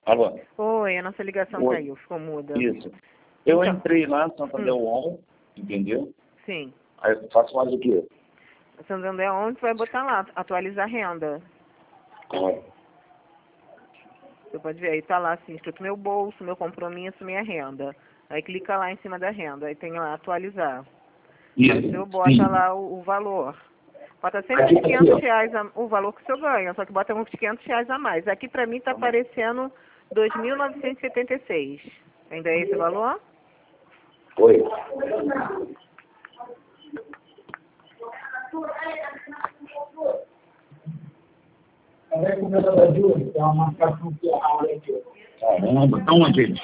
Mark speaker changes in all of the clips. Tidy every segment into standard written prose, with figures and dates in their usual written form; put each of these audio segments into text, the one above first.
Speaker 1: Alô?
Speaker 2: Oi, a nossa ligação
Speaker 1: Oi.
Speaker 2: caiu, ficou muda.
Speaker 1: Isso. Eu
Speaker 2: Então,
Speaker 1: entrei lá no Santander On, entendeu?
Speaker 2: sim.
Speaker 1: Aí eu faço mais o quê?
Speaker 2: Santander onde vai botar lá, atualizar renda.
Speaker 1: Ah,
Speaker 2: Você pode ver, aí tá lá assim, escrito meu bolso, meu compromisso, minha renda. Aí clica lá em cima da renda, aí tem lá atualizar. Aí o senhor
Speaker 1: isso,
Speaker 2: bota
Speaker 1: sim.
Speaker 2: lá o valor. Bota sempre
Speaker 1: Aqui
Speaker 2: uns
Speaker 1: tá aqui,
Speaker 2: 500
Speaker 1: ó.
Speaker 2: reais o valor que o senhor ganha, só que bota uns 500 reais a mais. Aqui pra mim tá aparecendo 2.976. Ainda é esse valor?
Speaker 1: Oi. Caramba, calma, gente.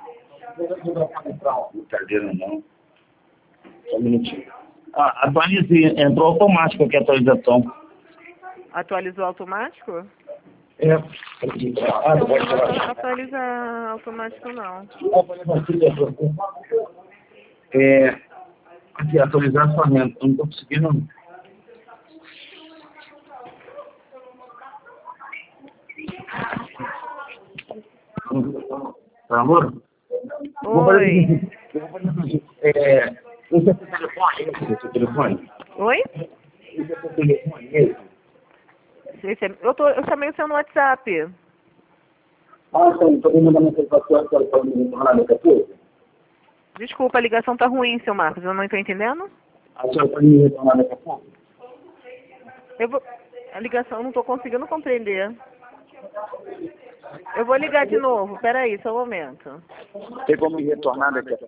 Speaker 1: Brincadeira não. Só um minutinho. Ah, atualize, entrou automático aqui a atualização.
Speaker 2: Atualizou automático?
Speaker 1: É.
Speaker 2: Não, meu não atualiza automático não.
Speaker 1: É, aqui, atualizar a sua renda. Eu não tô conseguindo. Tá, amor? Vou fazer o
Speaker 2: Oi.
Speaker 1: seguinte. Eu vou fazer o seguinte. Esse é seu telefone? Esse é seu telefone?
Speaker 2: Oi?
Speaker 1: Esse é seu telefone? Esse?
Speaker 2: Eu chamei o seu no WhatsApp.
Speaker 1: Ah, então, tô me mandando mensagem pra senhora, que ela pode me retornar daqui a pouco.
Speaker 2: Desculpa, a ligação tá ruim, seu Marcos. Eu não estou entendendo.
Speaker 1: A senhora pode me retornar daqui a pouco?
Speaker 2: Eu vou... A ligação eu não estou conseguindo compreender. Eu vou ligar de novo. Peraí, só um momento.
Speaker 1: Tem como me retornar daqui a pouco?